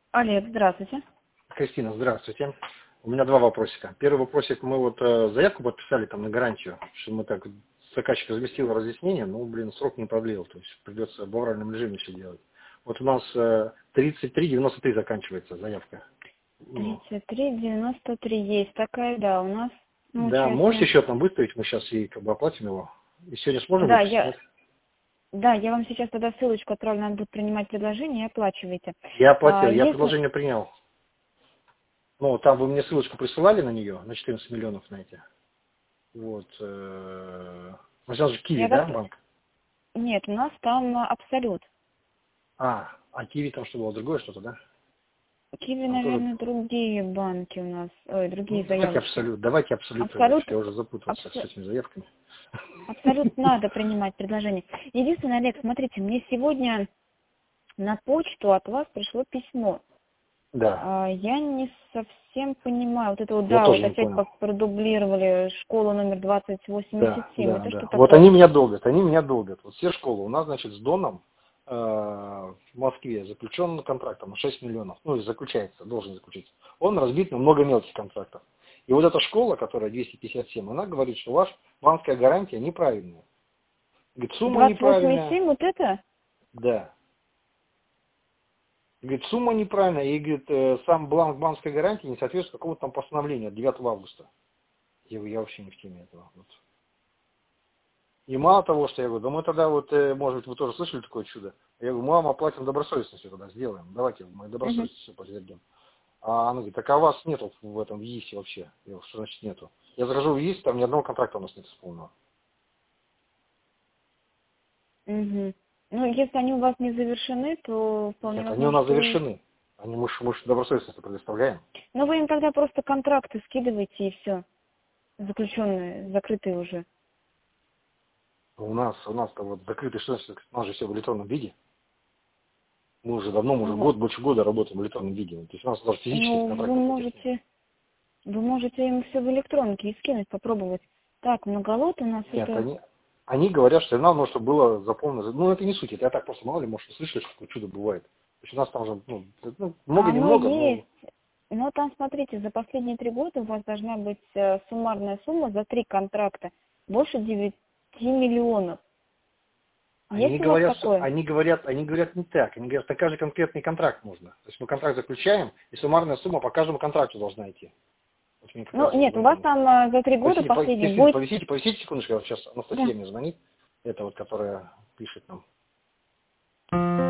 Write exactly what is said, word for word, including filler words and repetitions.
Олег, здравствуйте. Кристина, здравствуйте. У меня два вопросика. Первый вопросик, мы вот э, заявку подписали там на гарантию, что мы так, заказчик разместил разъяснение, но, блин, срок не продлил, то есть придется в авральном режиме все делать. Вот у нас э, тридцать три девяносто три заканчивается заявка. Ну, тридцать три девяносто три есть такая, да, у нас на да, можете участие. счет нам выставить, мы сейчас ей как бы оплатим его. И сегодня сможем Да, выпустить, я, нет? да, я вам сейчас тогда ссылочку отправлю, надо будет принимать предложение и оплачиваете. Я А, оплатил, я если... предложение принял. Ну, там вы мне ссылочку присылали на нее, на четырнадцать миллионов на эти. Вот. Э, у нас же Киви, Я да, так... банк? Нет, у нас там а, Абсолют. А, а Киви там что было, другое что-то, да? Киви, Там тоже... наверное, другие банки у нас, ой, другие Ну, давайте заявочки. абсолют, давайте абсолют тогда, Абсолют, что я уже запутался с абс- этими заявками. Абсолют надо принимать предложение. Единственное, Олег, смотрите, мне сегодня на почту от вас пришло письмо. Да, А, Я не совсем понимаю, вот это вот, я да, вот тоже не опять понял. пок- продублировали школу номер двадцать восемьдесят Да, семь. да, Это что да. Вот такое? они меня долбят, они меня долбят. Вот все школы у нас, значит, с Доном э, в Москве заключен контракт на шесть миллионов. Ну, и заключается, должен заключиться. Он разбит на много мелких контрактов. И вот эта школа, которая двести пятьдесят семь, она говорит, что ваша банковская гарантия неправильная. Говорит, сумма двадцать восемьдесят неправильная. семь, вот это? Да. Говорит, сумма неправильная, и говорит, э, сам бланк банковской гарантии не соответствует какому-то там постановлению от девятого августа. Я говорю, я вообще не в теме этого. Вот. И мало того, что я говорю, да мы тогда вот, э, может быть, вы тоже слышали такое чудо. Я говорю, мы вам оплатим добросовестно все тогда, сделаем. Давайте мы Мгм. добросовестно все подтвердим. А она говорит, так а вас нету в этом в ЕИСе вообще. Я говорю, что значит нету? Я захожу в ЕИС, там ни одного контракта у нас нет исполненного. Мгм. Ну, если они у вас не завершены, то вполне Нет, они у возможно, нас что и... завершены. Они, мы, ж- мы ж добросовестно предоставляем. Ну, вы им тогда просто контракты скидываете и все, заключенные, закрытые уже. У нас, у нас-то вот закрытый что значит, у нас же все в электронном виде. Мы уже давно, мы уже Ну, год, больше года работаем в электронном виде. То есть у нас даже физических ну, вы контрактов таких нет. можете, вы можете им все в электронке и скинуть, попробовать. Так, многолот у нас Нет, это... они, они говорят, что нам нужно, чтобы было заполнено. Ну, это не суть, это я так просто мало ли, может, слышали, что такое чудо бывает. То есть у нас там же, ну, ну, А оно много-немного, есть. но Но там, смотрите, за последние три года у вас должна быть э, суммарная сумма за три контракта больше девяти миллионов. они Есть у вас говорят, что- такое? они говорят, они говорят не так. Они говорят, на каждый конкретный контракт нужно. То есть мы контракт заключаем, и суммарная сумма по каждому контракту должна идти. Вот мне как Ну, раз вот нет, в у вас этом. там э, за три года Повисите, последние повисите, будет... повисите, повисите секундочку, вот сейчас Да. Анастасия мне звонит. Это вот, которая пишет нам.